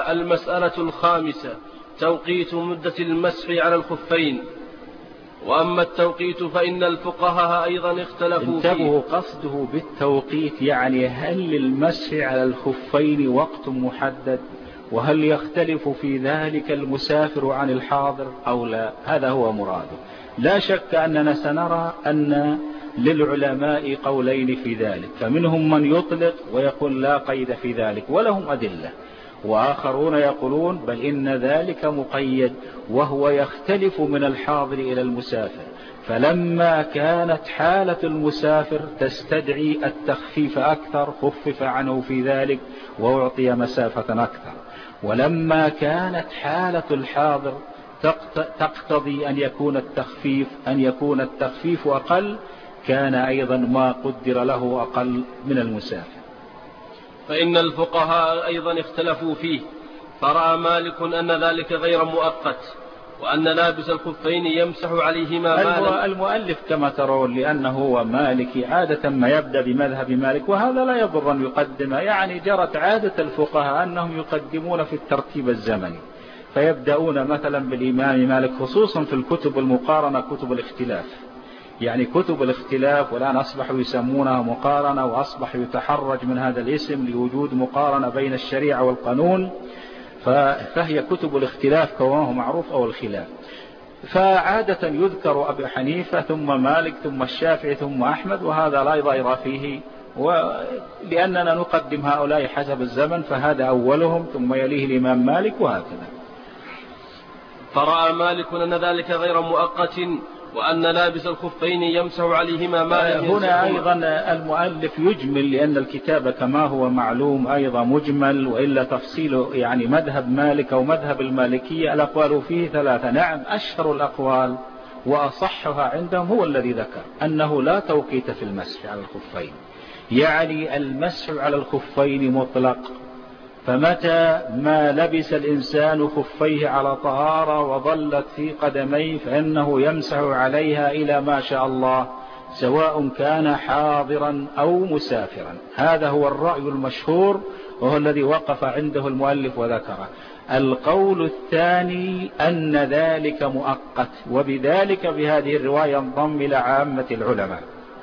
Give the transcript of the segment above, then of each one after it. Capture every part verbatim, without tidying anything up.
المسألة الخامسة: توقيت مدة المسح على الخفين. وأما التوقيت فإن الفقهاء أيضا اختلفوا فيه. انتبهوا، قصده بالتوقيت يعني هل للمسح على الخفين وقت محدد، وهل يختلف في ذلك المسافر عن الحاضر أو لا؟ هذا هو مراده. لا شك أننا سنرى أن للعلماء قولين في ذلك، فمنهم من يطلق ويقول لا قيد في ذلك ولهم أدلة، وآخرون يقولون بل إن ذلك مقيد وهو يختلف من الحاضر إلى المسافر، فلما كانت حالة المسافر تستدعي التخفيف أكثر خفف عنه في ذلك وأعطي مسافة أكثر، ولما كانت حالة الحاضر تقتضي أن يكون التخفيف أن يكون التخفيف أقل، كان أيضا ما قدر له أقل من المسافر. فإن الفقهاء أيضا اختلفوا فيه، فرأى مالك أن ذلك غير مؤقت، وأن لابس الخفين يمسح عليهما مالا. المؤلف كما ترون لأنه هو مالكي عادة ما يبدأ بمذهب مالك، وهذا لا يضر أن يقدمه، يعني جرت عادة الفقهاء أنهم يقدمون في الترتيب الزمني، فيبدأون مثلا بالإمام مالك خصوصا في الكتب المقارنة، كتب الاختلاف، يعني كتب الاختلاف والآن أصبحوا يسمونها مقارنة، وأصبح يتحرج من هذا الاسم لوجود مقارنة بين الشريعة والقانون، فهي كتب الاختلاف كما هو معروف أو الخلاف. فعادة يذكر أبي حنيفة ثم مالك ثم الشافعي ثم أحمد، وهذا لا ضير فيه، ولأننا نقدم هؤلاء حسب الزمن فهذا أولهم ثم يليه الإمام مالك وهكذا. فرأى مالك أن ذلك غير مؤقت، وأن لابس الخفين يمسح عليهما مالا. هنا أيضا المؤلف يجمل، لأن الكتاب كما هو معلوم أيضا مجمل، وإلا تفصيل يعني مذهب مالك أو مذهب المالكية الأقوال فيه ثلاثة. نعم، أشهر الأقوال وأصحها عندهم هو الذي ذكر أنه لا توقيت في المسح على الخفين، يعني المسح على الخفين مطلق، فمتى ما لبس الإنسان خفيه على طهارة وظلت في قدميه فإنه يمسح عليها إلى ما شاء الله، سواء كان حاضرا أو مسافرا. هذا هو الرأي المشهور وهو الذي وقف عنده المؤلف وذكره. القول الثاني أن ذلك مؤقت، وبذلك بهذه الرواية انضم إلى عامة العلماء.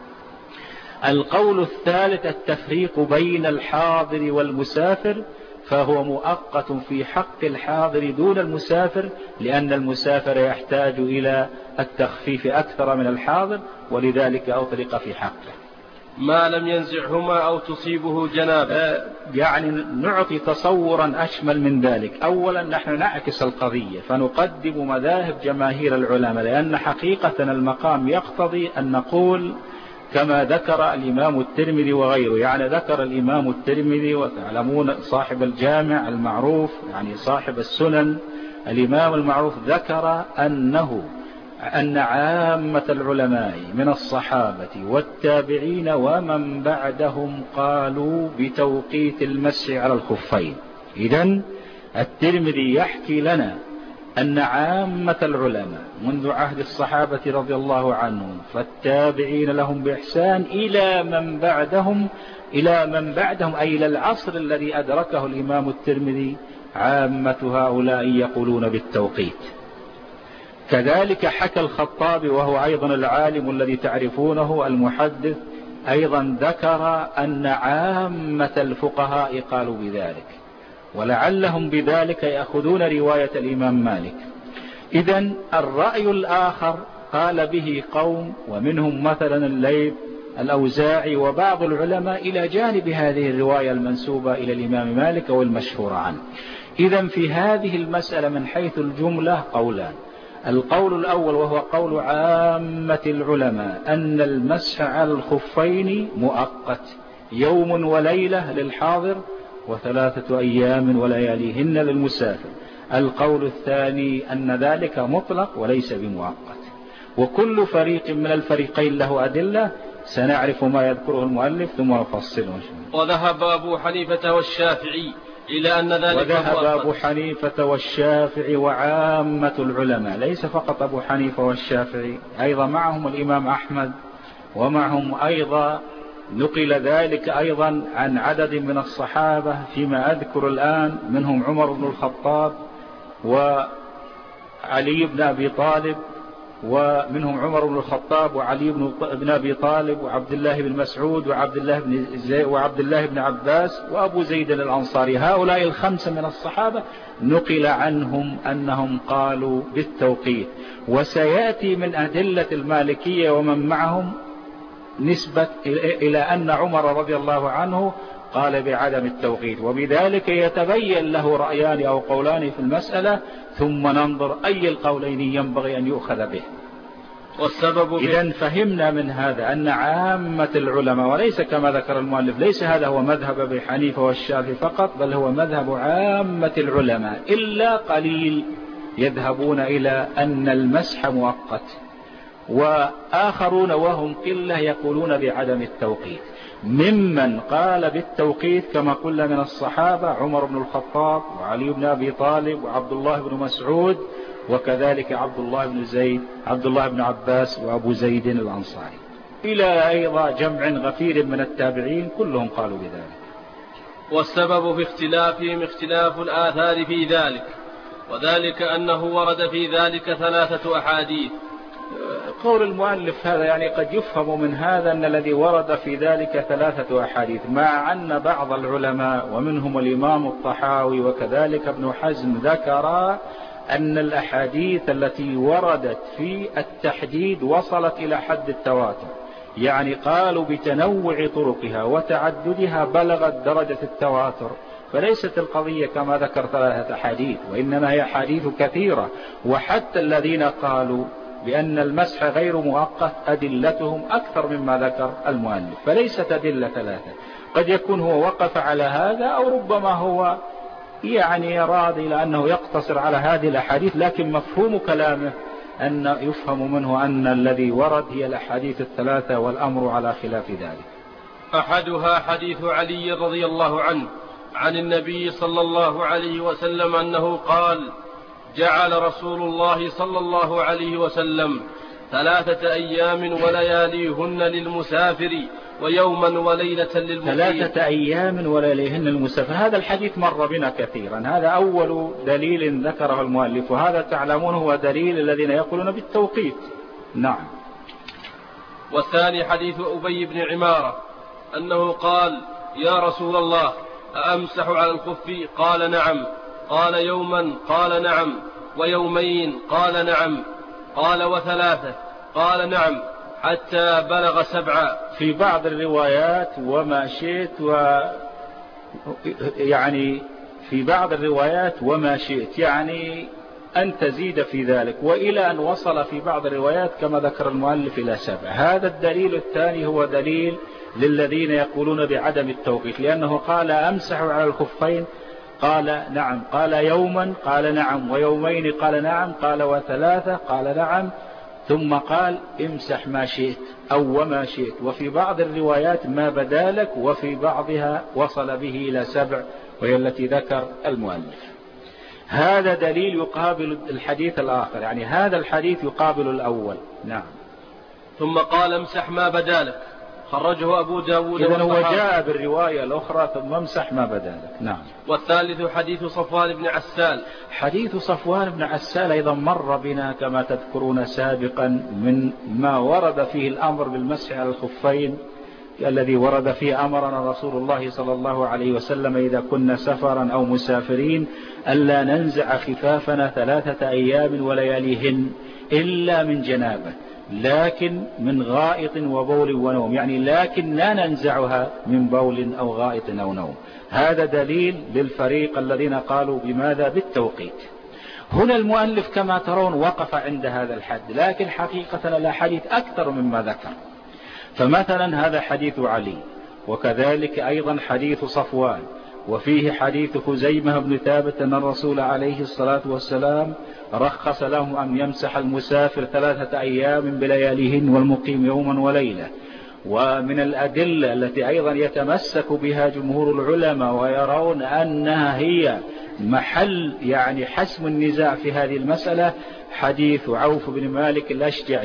القول الثالث التفريق بين الحاضر والمسافر، فهو مؤقت في حق الحاضر دون المسافر، لأن المسافر يحتاج إلى التخفيف أكثر من الحاضر، ولذلك أطلق في حقه ما لم ينزعهما أو تصيبه جنابه. آه يعني نعطي تصورا أشمل من ذلك. أولا نحن نعكس القضية فنقدم مذاهب جماهير العلماء، لأن حقيقة المقام يقتضي أن نقول كما ذكر الإمام الترمذي وغيره. يعني ذكر الإمام الترمذي وتعلمون صاحب الجامع المعروف، يعني صاحب السنن الإمام المعروف، ذكر أنه أن عامة العلماء من الصحابة والتابعين ومن بعدهم قالوا بتوقيت المسح على الخفين. إذن الترمذي يحكي لنا أن عامة العلماء منذ عهد الصحابة رضي الله عنهم فالتابعين لهم بإحسان إلى من بعدهم إلى من بعدهم أي إلى العصر الذي أدركه الإمام الترمذي، عامة هؤلاء يقولون بالتوقيت. كذلك حكى الخطابي وهو أيضا العالم الذي تعرفونه المحدث، أيضا ذكر أن عامة الفقهاء قالوا بذلك، ولعلهم بذلك يأخذون رواية الإمام مالك. إذن الرأي الآخر قال به قوم، ومنهم مثلا الليث الأوزاعي وبعض العلماء، إلى جانب هذه الرواية المنسوبة إلى الإمام مالك والمشهور عنه. إذن في هذه المسألة من حيث الجملة قولان. القول الأول وهو قول عامة العلماء أن المسح على الخفين مؤقت، يوم وليلة للحاضر وثلاثة أيام ولياليهن للمسافر. القول الثاني أن ذلك مطلق وليس بمؤقت، وكل فريق من الفريقين له أدلة، سنعرف ما يذكره المؤلف ثم نفصله. وذهب أبو حنيفة والشافعي إلى أن ذلك وذهب أبو حنيفة والشافعي وعامة العلماء، ليس فقط أبو حنيفة والشافعي، أيضا معهم الإمام أحمد، ومعهم أيضا نقل ذلك أيضا عن عدد من الصحابة فيما أذكر الآن، منهم عمر بن الخطاب وعلي بن أبي طالب، ومنهم عمر بن الخطاب وعلي بن أبي طالب وعبد الله بن مسعود وعبد الله بن زي وعبد الله بن عباس وأبو زيد الأنصاري. هؤلاء الخمسة من الصحابة نقل عنهم أنهم قالوا بالتوقيت. وسيأتي من أدلة المالكية ومن معهم نسبة إلى أن عمر رضي الله عنه قال بعدم التوقيت، وبذلك يتبين له رأيان أو قولان في المسألة، ثم ننظر أي القولين ينبغي أن يؤخذ به. والسبب إذن فهمنا من هذا أن عامة العلماء، وليس كما ذكر المؤلف، ليس هذا هو مذهب أبي حنيفة والشافعي فقط، بل هو مذهب عامة العلماء، إلا قليل يذهبون إلى أن المسح مؤقت، وآخرون وهم قلة يقولون بعدم التوقيت. ممن قال بالتوقيت كما قلنا من الصحابة عمر بن الخطاب وعلي بن أبي طالب وعبد الله بن مسعود، وكذلك عبد الله بن زيد عبد الله بن عباس وأبو زيد الأنصاري، إلى أيضا جمع غفير من التابعين كلهم قالوا بذلك. والسبب في اختلافهم اختلاف الآثار في ذلك، وذلك أنه ورد في ذلك ثلاثة أحاديث. قول المؤلف هذا يعني قد يفهم من هذا أن الذي ورد في ذلك ثلاثة أحاديث، مع أن بعض العلماء ومنهم الإمام الطحاوي وكذلك ابن حزم ذكر أن الأحاديث التي وردت في التحديد وصلت إلى حد التواتر، يعني قالوا بتنوع طرقها وتعددها بلغت درجة التواتر، فليست القضية كما ذكر ثلاثة أحاديث، وإنما هي أحاديث كثيرة. وحتى الذين قالوا بأن المسح غير مؤقت أدلتهم أكثر مما ذكر المؤلف، فليست أدلة ثلاثة. قد يكون هو وقف على هذا، أو ربما هو يعني يراد إلى أنه يقتصر على هذه الأحاديث، لكن مفهوم كلامه أن يفهم منه أن الذي ورد هي الأحاديث الثلاثة، والأمر على خلاف ذلك. أحدها حديث علي رضي الله عنه عن النبي صلى الله عليه وسلم أنه قال: جعل رسول الله صلى الله عليه وسلم ثلاثة أيام ولياليهن للمسافر ويوما وليلة للمقيم. ثلاثة أيام ولياليهن للمسافر، هذا الحديث مر بنا كثيرا، هذا أول دليل ذكره المؤلف، وهذا تعلمون هو دليل الذين يقولون بالتوقيت. نعم. والثاني حديث أبي بن عمارة أنه قال: يا رسول الله أأمسح على الخف؟ قال: نعم. قال: يوما؟ قال: نعم. ويومين؟ قال: نعم. قال: وثلاثة؟ قال: نعم. حتى بلغ سبعة. في بعض الروايات وما شئت، و يعني في بعض الروايات وما شئت، يعني أن تزيد في ذلك، وإلى أن وصل في بعض الروايات كما ذكر المؤلف إلى سبع. هذا الدليل الثاني هو دليل للذين يقولون بعدم التوقيت، لأنه قال: أمسح على الخفين؟ قال: نعم. قال: يوما؟ قال: نعم. ويومين؟ قال: نعم. قال: وثلاثة؟ قال: نعم. ثم قال: امسح ما شئت أو وما شئت. وفي بعض الروايات ما بدالك، وفي بعضها وصل به إلى سبع، وهي التي ذكر المؤلف. هذا دليل يقابل الحديث الآخر، يعني هذا الحديث يقابل الأول. نعم. ثم قال: امسح ما بدالك، خرجه أبو داود. إذن هو جاء بالرواية الأخرى ثم امسح ما بدالك. نعم. والثالث حديث صفوان بن عسال. حديث صفوان بن عسال أيضا مر بنا كما تذكرون سابقا، من ما ورد فيه الأمر بالمسح على الخفين، الذي ورد فيه أمرنا رسول الله صلى الله عليه وسلم إذا كنا سفرا أو مسافرين ألا ننزع خفافنا ثلاثة أيام ولياليهن إلا من جنابه، لكن من غائط وبول ونوم، يعني لكن لا ننزعها من بول أو غائط أو نوم. هذا دليل للفريق الذين قالوا بماذا؟ بالتوقيت. هنا المؤلف كما ترون وقف عند هذا الحد، لكن حقيقة الأحاديث أكثر مما ذكر. فمثلا هذا حديث علي، وكذلك أيضا حديث صفوان، وفيه حديث خزيمة بن ثابت أن الرسول عليه الصلاة والسلام رخص له أن يمسح المسافر ثلاثة أيام بلياليهن والمقيم يوما وليلة. ومن الأدلة التي أيضا يتمسك بها جمهور العلماء ويرون أنها هي محل يعني حسم النزاع في هذه المسألة حديث عوف بن مالك الأشجعي،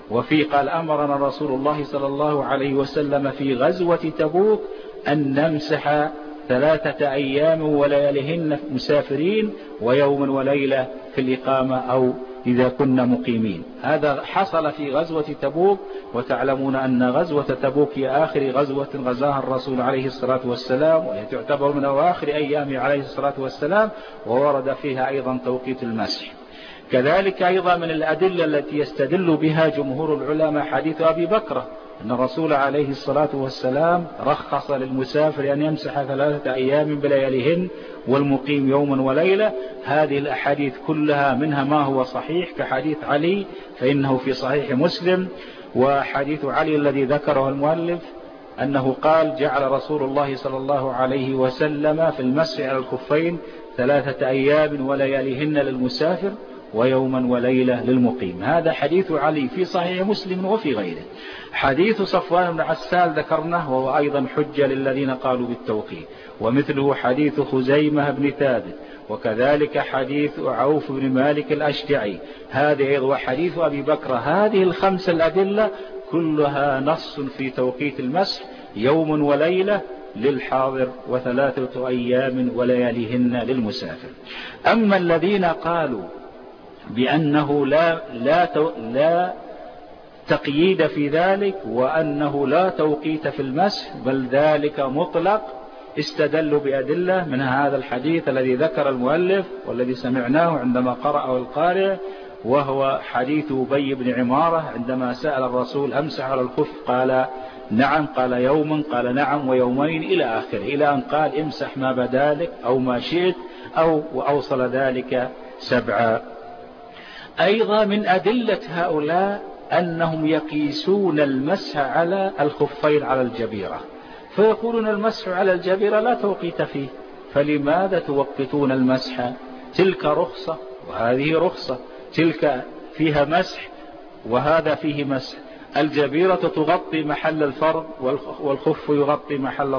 وفي قال أمرنا رسول الله صلى الله عليه وسلم في غزوة تبوك أن نمسح ثلاثة أيام ولياليهن مسافرين ويوم وليلة في الإقامة أو إذا كنا مقيمين. هذا حصل في غزوة تبوك، وتعلمون أن غزوة تبوك هي آخر غزوة غزاها الرسول عليه الصلاة والسلام، وهي تعتبر من أواخر أيامه عليه الصلاة والسلام، وورد فيها أيضا توقيت المسح. كذلك أيضا من الأدلة التي يستدل بها جمهور العلماء حديث أبي بكرة أن الرسول عليه الصلاة والسلام رخص للمسافر أن يمسح ثلاثة أيام بلياليهن والمقيم يوما وليلة. هذه الأحاديث كلها منها ما هو صحيح كحديث علي فإنه في صحيح مسلم، وحديث علي الذي ذكره المؤلف أنه قال جعل رسول الله صلى الله عليه وسلم في المسح على الخفين ثلاثة أيام ولياليهن للمسافر ويوما وليلة للمقيم. هذا حديث علي في صحيح مسلم وفي غيره. حديث صفوان بن عسال ذكرناه وهو أيضا حجة للذين قالوا بالتوقيت، ومثله حديث خزيمة بن ثابت، وكذلك حديث عوف بن مالك الأشجعي، هذه وحديث أبي بكر. هذه الخمس الأدلة كلها نص في توقيت المسح يوم وليلة للحاضر وثلاثة أيام ولياليهن للمسافر. أما الذين قالوا بأنه لا, لا, لا تقييد في ذلك وأنه لا توقيت في المسح بل ذلك مطلق، استدلوا بأدلة من هذا الحديث الذي ذكر المؤلف والذي سمعناه عندما قرأه القارئ، وهو حديث أبي بن عمارة عندما سأل الرسول أمسح على الخف قال نعم، قال يوما، قال نعم ويومين إلى آخره، إلى أن قال امسح ما بدالك أو ما شئت أو وأوصل ذلك سبعا. أيضا من أدلة هؤلاء أنهم يقيسون المسح على الخفين على الجبيرة، فيقولون المسح على الجبيرة لا توقيت فيه، فلماذا توقتون المسح؟ تلك رخصة وهذه رخصة، تلك فيها مسح وهذا فيه مسح. الجبيرة تغطي محل الفرض والخف يغطي محل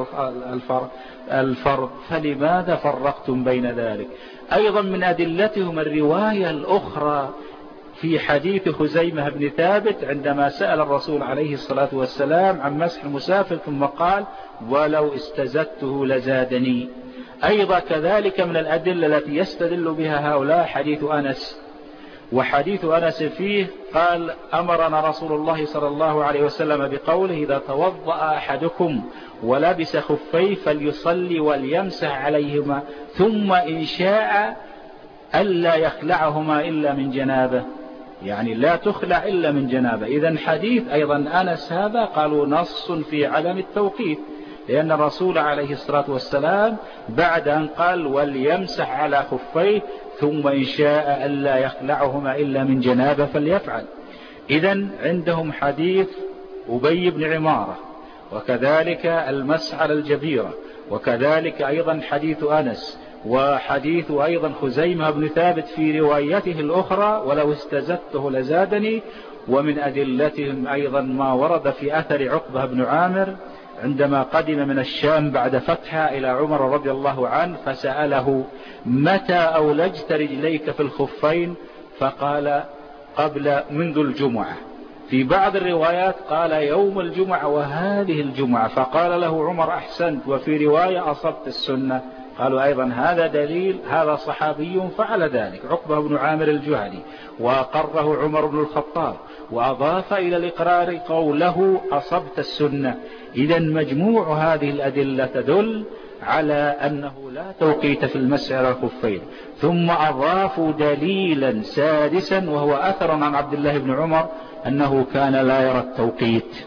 الفرض، فلماذا فرقتم بين ذلك؟ أيضا من أدلتهم الرواية الأخرى في حديث خزيمة بن ثابت عندما سأل الرسول عليه الصلاة والسلام عن مسح المسافر ثم قال ولو استزدته لزادني. أيضا كذلك من الأدلة التي يستدل بها هؤلاء حديث أنس، وحديث أنس فيه قال أمرنا رسول الله صلى الله عليه وسلم بقوله إذا توضأ أحدكم ولبس خفيه فليصلي وليمسح عليهما ثم إن شاء ألا يخلعهما إلا من جنابه، يعني لا تخلع إلا من جنابه. إذن حديث أيضا أنس هذا قالوا نص في عدم التوقيت، لأن الرسول عليه الصلاة والسلام بعد أن قال وليمسح على خفيه ثم إن شاء ألا يخلعهما إلا من جنابه فليفعل. إذن عندهم حديث أبي بن عمارة، وكذلك المسح على الجبيرة، وكذلك أيضا حديث أنس، وحديث أيضا خزيمة بن ثابت في روايته الأخرى ولو استزدته لزادني. ومن أدلتهم أيضا ما ورد في أثر عقبة بن عامر عندما قدم من الشام بعد فتحها إلى عمر رضي الله عنه فسأله متى أولجت رجليك في الخفين؟ فقال قبل منذ الجمعة. في بعض الروايات قال يوم الجمعة وهذه الجمعة، فقال له عمر أحسنت، وفي رواية أصبت السنة. قالوا أيضا هذا دليل، هذا صحابي فعل ذلك عقبة بن عامر الجهني وأقره عمر بن الخطاب، وأضاف إلى الإقرار قوله أصبت السنة. إذا مجموع هذه الأدلة تدل على أنه لا توقيت في المسح على الخفين. ثم أضافوا دليلا سادسا وهو أثر عن عبد الله بن عمر أنه كان لا يرى التوقيت.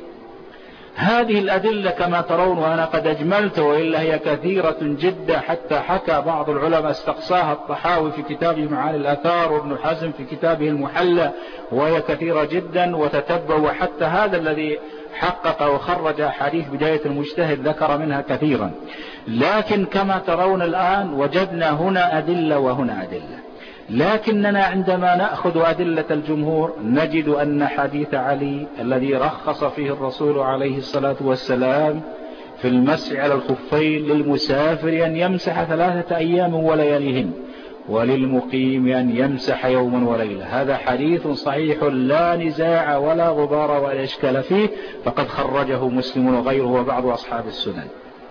هذه الأدلة كما ترون وأنا قد أجملت، وإلا هي كثيرة جدا، حتى حكى بعض العلماء استقصاها الطحاوي في كتابه معاني الآثار وابن حزم في كتابه المحلى، وهي كثيرة جدا وتتبع، وحتى هذا الذي حقق وخرج حديث بداية المجتهد ذكر منها كثيرا. لكن كما ترون الآن وجدنا هنا أدلة وهنا أدلة، لكننا عندما نأخذ أدلة الجمهور نجد أن حديث علي الذي رخص فيه الرسول عليه الصلاة والسلام في المسح على الخفين للمسافر أن يمسح ثلاثة أيام ولياليهن، وللمقيم أن يمسح يوما وليلة. هذا حديث صحيح لا نزاع ولا غبار ولا إشكال فيه، فقد خرجه مسلم وغيره وبعض أصحاب السنن.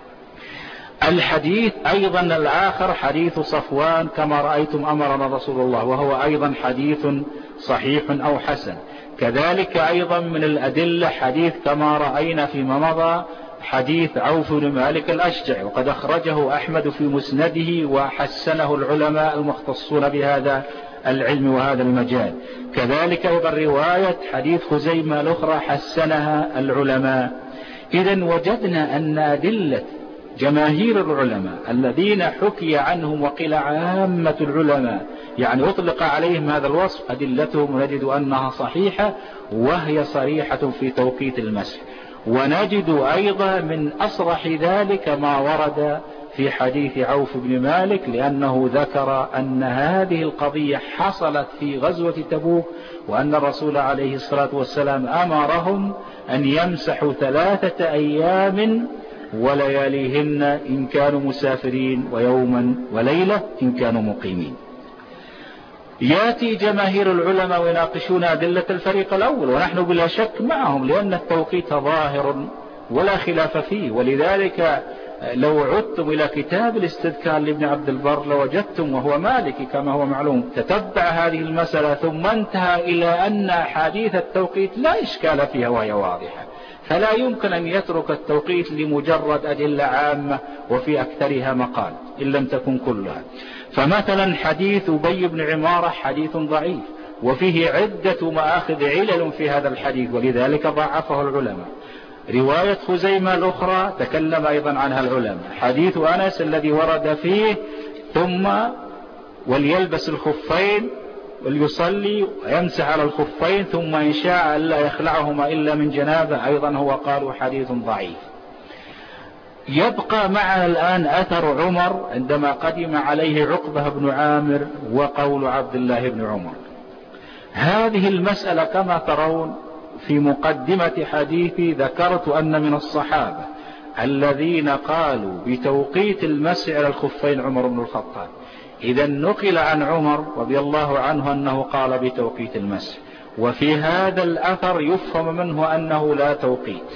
الحديث أيضا الآخر حديث صفوان كما رأيتم أمرنا رسول الله، وهو أيضا حديث صحيح أو حسن. كذلك أيضا من الأدلة حديث كما رأينا فيما مضى حديث عوف بن مالك الأشجعي، وقد أخرجه أحمد في مسنده وحسنه العلماء المختصون بهذا العلم وهذا المجال. كذلك أيضا رواية حديث خزيمة الأخرى حسنها العلماء. إذن وجدنا أن أدلة جماهير العلماء الذين حكي عنهم وقيل عامة العلماء يعني أطلق عليهم هذا الوصف، أدلتهم نجد أنها صحيحة وهي صريحة في توقيت المسح. ونجد أيضا من أصرح ذلك ما ورد في حديث عوف بن مالك، لأنه ذكر أن هذه القضية حصلت في غزوة تبوك، وأن الرسول عليه الصلاة والسلام أمرهم أن يمسحوا ثلاثة أيام ولياليهن إن كانوا مسافرين، ويوما وليلة إن كانوا مقيمين. يأتي جماهير العلماء ويناقشون أدلة الفريق الأول، ونحن بلا شك معهم، لأن التوقيت ظاهر ولا خلاف فيه. ولذلك لو عدتم إلى كتاب الاستذكار لابن عبد البر لوجدتم، وهو مالكي كما هو معلوم، تتبع هذه المسألة ثم انتهى إلى أن أحاديث التوقيت لا إشكال فيها وهي واضحة، فلا يمكن أن يترك التوقيت لمجرد أدلة عامة وفي أكثرها مقال إن لم تكن كلها. فمثلا حديث أبي بن عمارة حديث ضعيف، وفيه عدة مآخذ علل في هذا الحديث، ولذلك ضعفه العلماء. رواية خزيمة الأخرى تكلم أيضا عنها العلماء. حديث أنس الذي ورد فيه ثم وليلبس الخفين وليصلي ويمسح على الخفين ثم إن شاء ألا يخلعهما إلا من جنابه، أيضا هو قالوا حديث ضعيف. يبقى معنا الآن أثر عمر عندما قدم عليه عقبة بن عامر وقول عبد الله بن عمر. هذه المسألة كما ترون في مقدمة حديثي ذكرت أن من الصحابة الذين قالوا بتوقيت المسح على الخفين عمر بن الخطاب. إذا نقل عن عمر رضي الله عنه أنه قال بتوقيت المسح، وفي هذا الأثر يفهم منه أنه لا توقيت.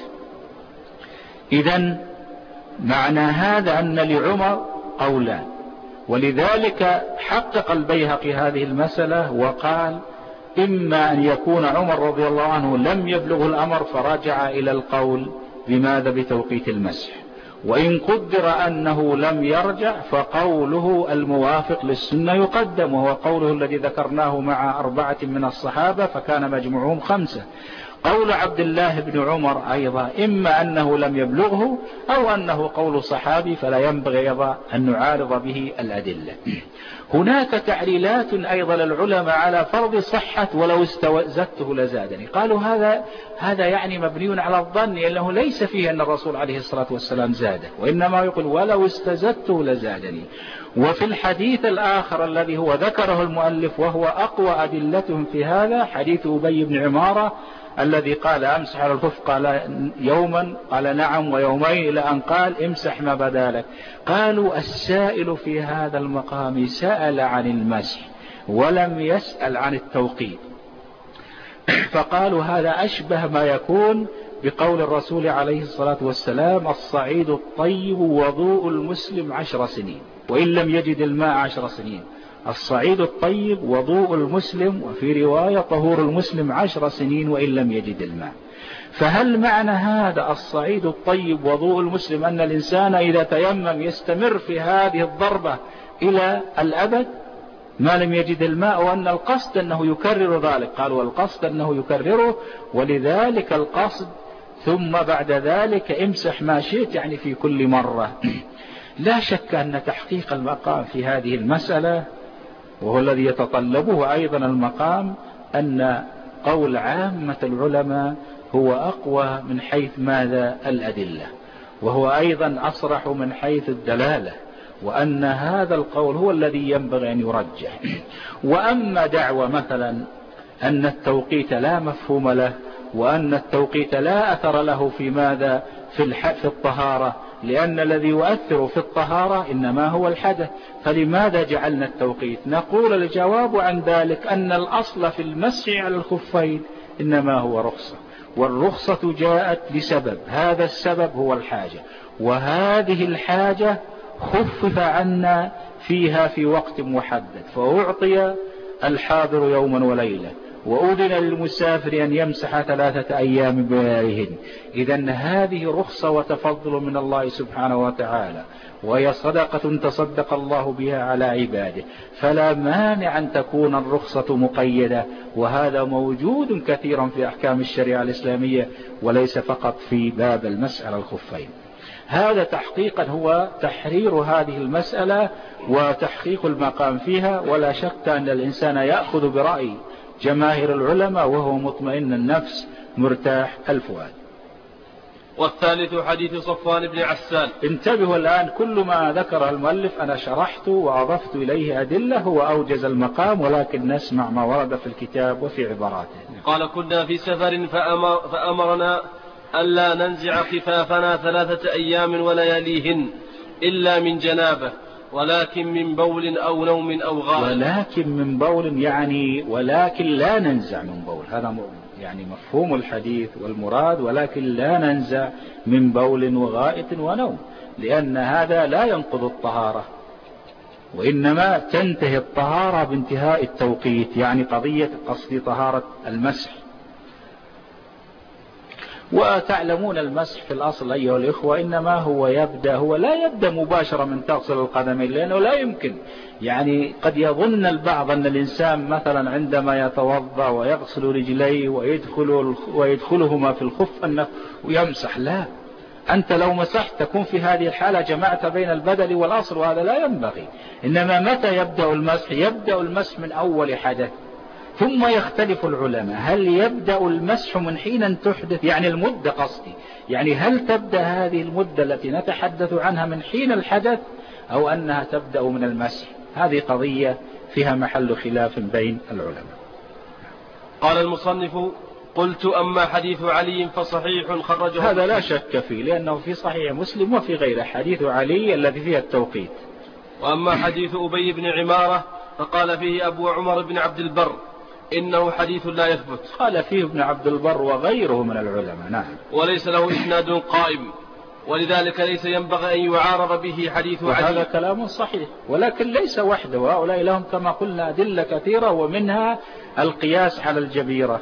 إذا معنى هذا أن لعمر قولان، ولذلك حقق البيهقي هذه المسألة وقال إما أن يكون عمر رضي الله عنه لم يبلغ الأمر فرجع إلى القول بماذا بتوقيت المسح، وإن قدر أنه لم يرجع فقوله الموافق للسنة يقدم، وهو قوله الذي ذكرناه مع أربعة من الصحابة فكان مجموعهم خمسة. قول عبد الله بن عمر أيضا إما أنه لم يبلغه أو أنه قول صحابي فلا ينبغي أيضا أن نعارض به الأدلة. هناك تعليلات أيضا للعلماء على فرض صحة ولو استوزدته لزادني. قالوا هذا هذا يعني مبني على الظن، لأنه ليس فيه أن الرسول عليه الصلاة والسلام زاده، وإنما يقول ولو استزدته لزادني. وفي الحديث الآخر الذي هو ذكره المؤلف وهو أقوى أدلتهم في هذا حديث أبي بن عمارة الذي قال أمسح على الخف، قال يوما، قال نعم، ويومين، إلى أن قال امسح ما بدا لك. قالوا السائل في هذا المقام سأل عن المسح ولم يسأل عن التوقيت، فقالوا هذا أشبه ما يكون بقول الرسول عليه الصلاة والسلام الصعيد الطيب وضوء المسلم عشر سنين وإن لم يجد الماء عشر سنين. الصعيد الطيب وضوء المسلم، وفي رواية طهور المسلم عشر سنين وإن لم يجد الماء. فهل معنى هذا الصعيد الطيب وضوء المسلم أن الإنسان إذا تيمم يستمر في هذه الضربة إلى الأبد ما لم يجد الماء، وأن القصد أنه يكرر ذلك؟ قالوا القصد أنه يكرره، ولذلك القصد ثم بعد ذلك امسح ما شئت، يعني في كل مرة. لا شك أن تحقيق المقام في هذه المسألة، وهو الذي يتطلبه أيضا المقام، أن قول عامة العلماء هو أقوى من حيث ماذا الأدلة، وهو أيضا أصرح من حيث الدلالة، وأن هذا القول هو الذي ينبغي أن يرجح. وأما دعوة مثلا أن التوقيت لا مفهوم له، وأن التوقيت لا أثر له في ماذا في في الطهارة، لأن الذي يؤثر في الطهارة إنما هو الحدث، فلماذا جعلنا التوقيت؟ نقول الجواب عن ذلك أن الأصل في المسح على الخفين إنما هو رخصة، والرخصة جاءت لسبب، هذا السبب هو الحاجة، وهذه الحاجة خفف عنا فيها في وقت محدد، فأعطي الحاضر يوما وليلة، وأذن للمسافر أن يمسح ثلاثة أيام بلياليهن. إذن هذه رخصة وتفضل من الله سبحانه وتعالى، وهي صدقة تصدق الله بها على عباده، فلا مانع أن تكون الرخصة مقيدة، وهذا موجود كثيرا في أحكام الشريعة الإسلامية وليس فقط في باب المسألة الخفين. هذا تحقيقا هو تحرير هذه المسألة وتحقيق المقام فيها، ولا شك أن الإنسان يأخذ برأي جماهير العلماء وهو مطمئن النفس مرتاح الفؤاد. والثالث حديث صفوان بن عسال. انتبهوا الآن، كل ما ذكر المؤلف أنا شرحت وأضفت إليه أدلة، هو أوجز المقام، ولكن نسمع ما ورد في الكتاب وفي عباراته. قال كنا في سفر فأمر فأمرنا ألا ننزع خفافنا ثلاثة أيام ولياليهن إلا من جنابه، ولكن من بول أو نوم أو غائط. ولكن من بول يعني ولكن لا ننزع من بول، هذا يعني مفهوم الحديث والمراد، ولكن لا ننزع من بول وغائط ونوم، لأن هذا لا ينقض الطهارة، وإنما تنتهي الطهارة بانتهاء التوقيت، يعني قضية قصد طهارة المسح. وتعلمون المسح في الأصل أيها الإخوة إنما هو يبدأ هو لا يبدأ مباشرة من تغسل القدمين، لأنه لا يمكن، يعني قد يظن البعض أن الإنسان مثلا عندما يتوضأ ويغسل رجليه ويدخل ويدخلهما في الخف أنه يمسح، لا، أنت لو مسحت تكون في هذه الحالة جمعت بين البدل والأصل، وهذا لا ينبغي. إنما متى يبدأ المسح؟ يبدأ المسح من أول حدث، ثم يختلف العلماء هل يبدأ المسح من حين تحدث، يعني المدة قصدي، يعني هل تبدأ هذه المدة التي نتحدث عنها من حين الحدث أو أنها تبدأ من المسح؟ هذه قضية فيها محل خلاف بين العلماء. قال المصنف: قلت أما حديث علي فصحيح خرجه. هذا لا شك فيه، لأنه في صحيح مسلم وفي غيره، حديث علي الذي فيه التوقيت. وأما حديث أبي بن عمارة فقال فيه أبو عمر بن عبد البر إنه حديث لا يثبت. قال فيه ابن عبد البر وغيره من العلماء، نعم، وليس له إسناد قائم، ولذلك ليس ينبغي أن يعارض به حديث علي. وهذا كلام صحيح، ولكن ليس وحده، هؤلاء لهم كما قلنا أدلة كثيرة، ومنها القياس على الجبيرة.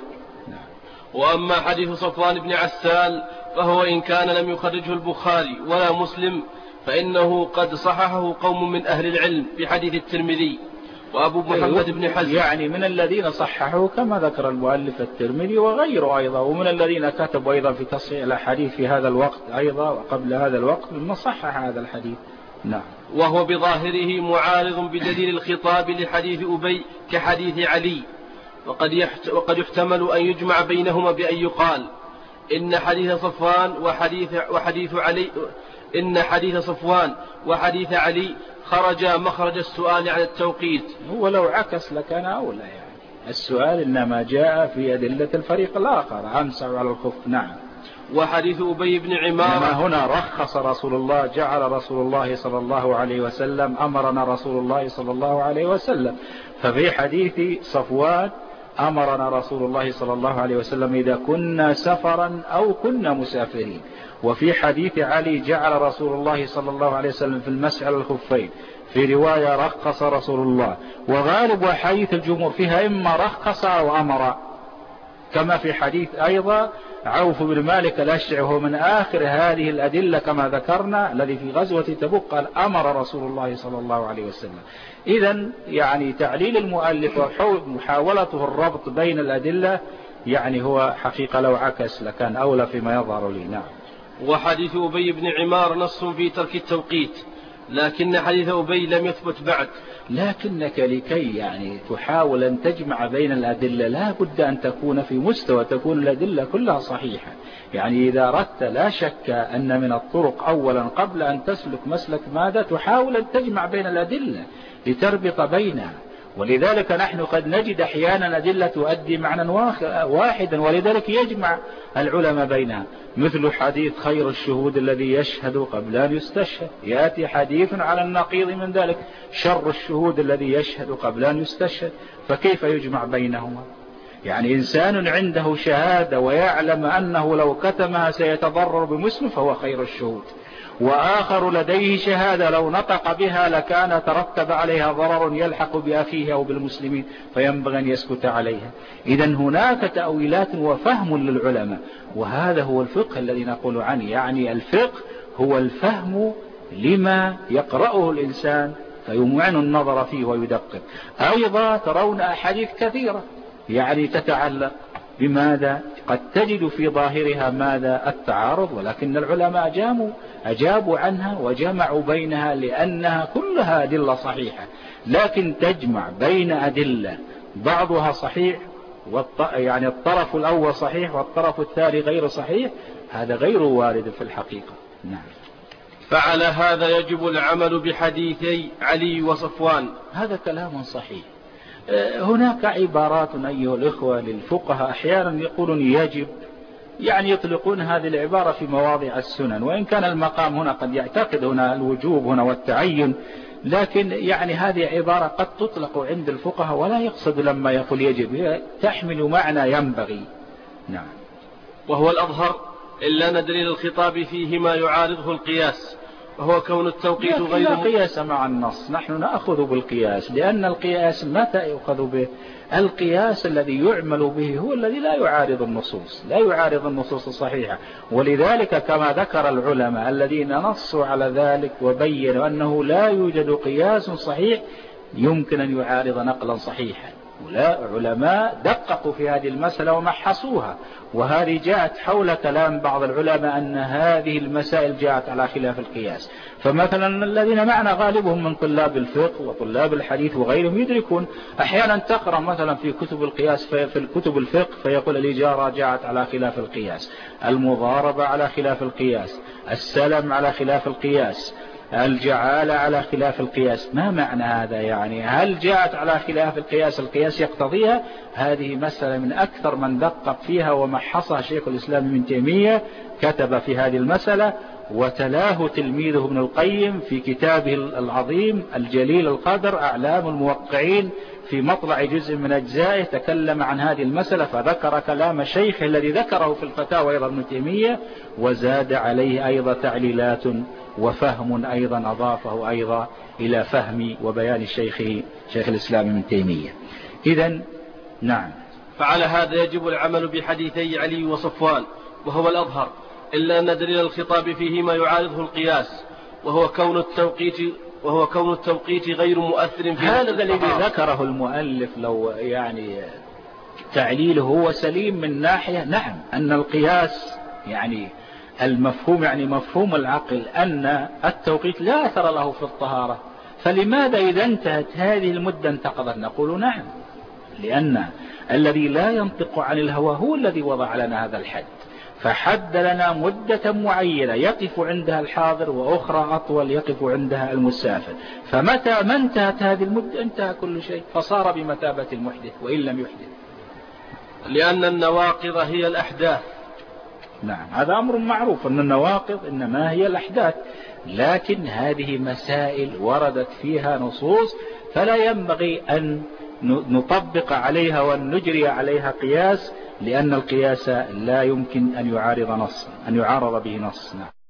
وأما حديث صفوان بن عسال فهو إن كان لم يخرجه البخاري ولا مسلم فإنه قد صححه قوم من أهل العلم في حديث الترمذي وأبو محمد بن حزم، يعني من الذين صححوا كما ذكر المؤلف الترمذي وغيره أيضا، ومن الذين كتبوا أيضا في تصحيح الحديث في هذا الوقت أيضا وقبل هذا الوقت مما صحح هذا الحديث. نعم. وهو بظاهره معارض بدليل الخطاب لحديث أبي كحديث علي، وقد يحت... وقد يحتمل أن يجمع بينهما بأن يقال إن حديث صفوان وحديث وحديث علي إن حديث صفوان وحديث علي خرجا مخرج السؤال عن التوقيت. هو لو عكس لكان أولى، يعني السؤال إنما جاء في أدلة الفريق الآخر، أمسح على الخف. نعم. وحديث أبي بن عمارة هنا رخص رسول الله، جعل رسول الله صلى الله عليه وسلم، أمرنا رسول الله صلى الله عليه وسلم. ففي حديث صفوان أمرنا رسول الله صلى الله عليه وسلم إذا كنا سفرا أو كنا مسافرين. وفي حديث علي جعل رسول الله صلى الله عليه وسلم في المسح على الخفين، في رواية رخص رسول الله، وغالب حديث الجمهور فيها إما رخص أو أمر، كما في حديث أيضا عوف بن مالك الأشعري، وهو من آخر هذه الأدلة كما ذكرنا، الذي في غزوة تبوك قال أمر رسول الله صلى الله عليه وسلم. إذن يعني تعليل المؤلف ومحاولته الربط بين الأدلة يعني هو حقيقة لو عكس لكان أولى فيما يظهر لي. نعم. وحديث أبي بن عمار نص في ترك التوقيت، لكن حديث أبي لم يثبت بعد. لكنك لكي يعني تحاول أن تجمع بين الأدلة لا بد أن تكون في مستوى تكون الأدلة كلها صحيحة. يعني إذا أردت لا شك أن من الطرق أولا قبل أن تسلك مسلك ماذا تحاول أن تجمع بين الأدلة لتربط بينها، ولذلك نحن قد نجد أحيانا أدلة تؤدي معنى واحدا، ولذلك يجمع العلماء بينها، مثل حديث خير الشهود الذي يشهد قبل أن يستشهد، يأتي حديث على النقيض من ذلك شر الشهود الذي يشهد قبل أن يستشهد، فكيف يجمع بينهما؟ يعني إنسان عنده شهادة ويعلم أنه لو كتمها سيتضرر بمسلم فهو خير الشهود، وآخر لديه شهادة لو نطق بها لكان ترتب عليها ضرر يلحق بأخيه أو بالمسلمين فينبغي أن يسكت عليها. إذن هناك تأويلات وفهم للعلماء، وهذا هو الفقه الذي نقول عنه. يعني الفقه هو الفهم لما يقرأه الإنسان فيمعن النظر فيه ويدقق. أيضا ترون أحاديث كثيرة يعني تتعلق بماذا؟ قد تجد في ظاهرها ماذا؟ التعارض، ولكن العلماء أجابوا, أجابوا عنها وجمعوا بينها لأنها كلها أدلة صحيحة، لكن تجمع بين أدلة بعضها صحيح يعني الطرف الأول صحيح والطرف الثاني غير صحيح، هذا غير وارد في الحقيقة. نعم. فعلى هذا يجب العمل بحديثي علي وصفوان. هذا كلام صحيح. هناك عبارات أيها الإخوة للفقهاء أحيانا يقولون يجب، يعني يطلقون هذه العبارة في مواضع السنن، وإن كان المقام هنا قد يعتقد هنا الوجوب هنا والتعين، لكن يعني هذه عبارة قد تطلق عند الفقهاء ولا يقصد لما يقول يجب، تحمل معنى ينبغي. نعم. وهو الأظهر إلا دليل الخطاب فيه ما يعارضه القياس، وهو كون التوقيت غير لا قياس مع النص. نحن نأخذ بالقياس، لأن القياس متى يؤخذ به؟ القياس الذي يعمل به هو الذي لا يعارض النصوص، لا يعارض النصوص الصحيحة. ولذلك كما ذكر العلماء الذين نصوا على ذلك وبينوا أنه لا يوجد قياس صحيح يمكن أن يعارض نقلا صحيحا، ولا علماء دققوا في هذه المسألة ومحصوها، وهذه جاءت حول كلام بعض العلماء أن هذه المسائل جاءت على خلاف القياس. فمثلا الذين معنا غالبهم من طلاب الفقه وطلاب الحديث وغيرهم يدركون أحيانا تقرأ مثلا في كتب القياس في الكتب الفقه فيقول الإجارة جاءت على خلاف القياس، المضاربة على خلاف القياس، السلم على خلاف القياس، الجعالة على خلاف القياس. ما معنى هذا؟ يعني هل جاءت على خلاف القياس القياس يقتضيها؟ هذه مسألة من أكثر من دقق فيها ومحصها شيخ الإسلام ابن تيمية، كتب في هذه المسألة وتلاه تلميذه ابن القيم في كتابه العظيم الجليل القدر أعلام الموقعين، في مطلع جزء من أجزائه تكلم عن هذه المسألة، فذكر كلام الشيخ الذي ذكره في الفتاوى أيضا ابن تيمية، وزاد عليه أيضا تعليلات وفهم أيضا أضافه أيضا إلى فهم وبيان الشيخ شيخ الإسلام ابن تيمية. إذن نعم. فعلى هذا يجب العمل بحديثي علي وصفوان، وهو الأظهر إلا أن دليل الخطاب فيه ما يعارضه القياس، وهو كون التوقيت وهو كون التوقيت غير مؤثر في هذا الذي ذكره المؤلف لو يعني تعليله هو سليم من ناحية، نعم، أن القياس يعني المفهوم يعني مفهوم العقل أن التوقيت لا أثر له في الطهارة، فلماذا إذا انتهت هذه المدة انتقضت؟ نقول نعم، لأن الذي لا ينطق عن الهوى هو الذي وضع لنا هذا الحد، فحد لنا مدة معينة يقف عندها الحاضر وأخرى أطول يقف عندها المسافر، فمتى ما انتهت هذه المدة انتهى كل شيء، فصار بمثابة المحدث وإن لم يحدث، لأن النواقض هي الأحداث. نعم، هذا أمر معروف أن النواقض إنما هي الأحداث، لكن هذه مسائل وردت فيها نصوص فلا ينبغي أن نطبق عليها وأن نجري عليها قياس، لأن القياس لا يمكن أن يعارض نص أن يعارض به نص. نعم.